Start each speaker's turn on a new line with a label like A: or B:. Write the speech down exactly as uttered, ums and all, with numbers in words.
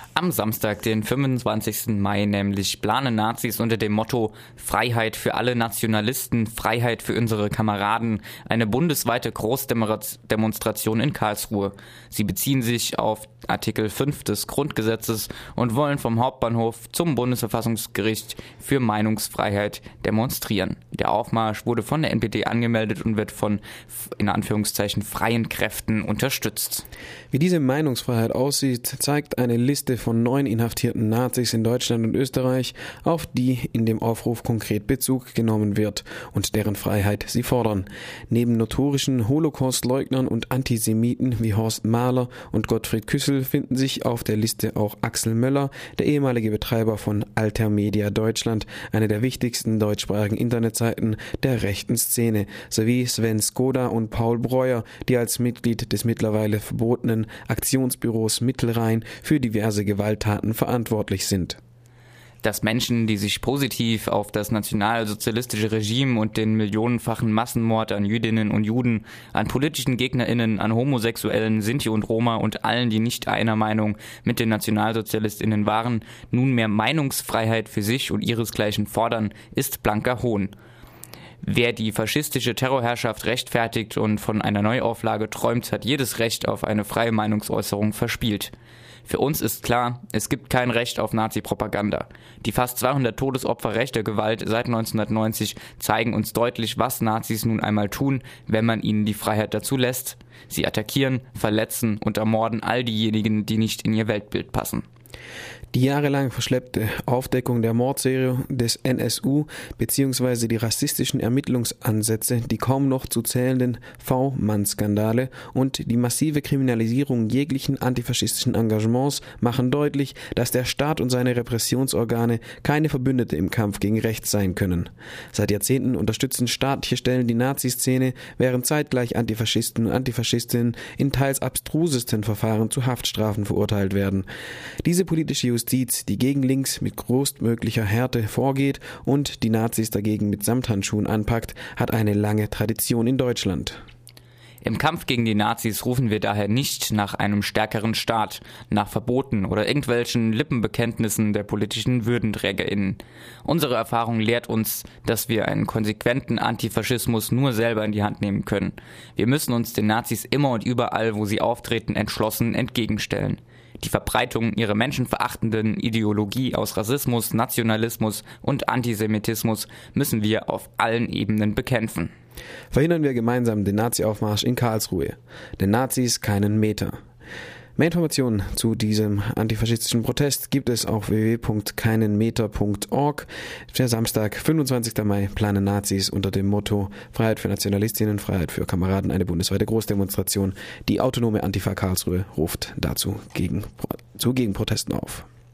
A: Am Samstag, den fünfundzwanzigsten Mai, nämlich planen Nazis unter dem Motto Freiheit für alle Nationalisten, Freiheit für unsere Kameraden eine bundesweite Großdemonstration in Karlsruhe. Sie beziehen sich auf Artikel fünf des Grundgesetzes und wollen vom Hauptbahnhof zum Bundesverfassungsgericht für Meinungsfreiheit demonstrieren. Der Aufmarsch wurde von der N P D angemeldet und wird von, in Anführungszeichen, freien Kräften unterstützt.
B: Wie diese Meinungsfreiheit aussieht, zeigt eine Liste von neun inhaftierten Nazis in Deutschland und Österreich, auf die in dem Aufruf konkret Bezug genommen wird und deren Freiheit sie fordern. Neben notorischen Holocaust-Leugnern und Antisemiten wie Horst Mahler und Gottfried Küssel finden sich auf der Liste auch Axel Möller, der ehemalige Betreiber von Altermedia Deutschland, einer der wichtigsten deutschsprachigen Internetseiten der rechten Szene, sowie Sven Skoda und Paul Breuer, die als Mitglied des mittlerweile verbotenen Aktionsbüros Mittelrhein für diverse Gewalttaten verantwortlich sind.
A: Dass Menschen, die sich positiv auf das nationalsozialistische Regime und den millionenfachen Massenmord an Jüdinnen und Juden, an politischen GegnerInnen, an Homosexuellen, Sinti und Roma und allen, die nicht einer Meinung mit den NationalsozialistInnen waren, nunmehr Meinungsfreiheit für sich und ihresgleichen fordern, ist blanker Hohn. Wer die faschistische Terrorherrschaft rechtfertigt und von einer Neuauflage träumt, hat jedes Recht auf eine freie Meinungsäußerung verspielt. Für uns ist klar, es gibt kein Recht auf Nazi-Propaganda. Die fast zweihundert Todesopfer rechter Gewalt seit neunzehnhundertneunzig zeigen uns deutlich, was Nazis nun einmal tun, wenn man ihnen die Freiheit dazu lässt. Sie attackieren, verletzen und ermorden all diejenigen, die nicht in ihr Weltbild passen.
B: Die jahrelang verschleppte Aufdeckung der Mordserie des N S U bzw. die rassistischen Ermittlungsansätze, die kaum noch zu zählenden V-Mann-Skandale und die massive Kriminalisierung jeglichen antifaschistischen Engagements machen deutlich, dass der Staat und seine Repressionsorgane keine Verbündete im Kampf gegen rechts sein können. Seit Jahrzehnten unterstützen staatliche Stellen die Nazi-Szene, während zeitgleich Antifaschisten und Antifaschistinnen in teils abstrusesten Verfahren zu Haftstrafen verurteilt werden. Diese politische Justiz, die gegen Links mit größtmöglicher Härte vorgeht und die Nazis dagegen mit Samthandschuhen anpackt, hat eine lange Tradition in Deutschland.
A: Im Kampf gegen die Nazis rufen wir daher nicht nach einem stärkeren Staat, nach Verboten oder irgendwelchen Lippenbekenntnissen der politischen WürdenträgerInnen. Unsere Erfahrung lehrt uns, dass wir einen konsequenten Antifaschismus nur selber in die Hand nehmen können. Wir müssen uns den Nazis immer und überall, wo sie auftreten, entschlossen entgegenstellen. Die Verbreitung ihrer menschenverachtenden Ideologie aus Rassismus, Nationalismus und Antisemitismus müssen wir auf allen Ebenen bekämpfen.
B: Verhindern wir gemeinsam den Nazi-Aufmarsch in Karlsruhe. Den Nazis keinen Meter. Mehr Informationen zu diesem antifaschistischen Protest gibt es auf w w w punkt keinenmeter punkt org. Der Samstag, fünfundzwanzigsten Mai, planen Nazis unter dem Motto Freiheit für Nationalistinnen, Freiheit für Kameraden eine bundesweite Großdemonstration. Die autonome Antifa Karlsruhe ruft dazu gegen, zu Gegenprotesten auf.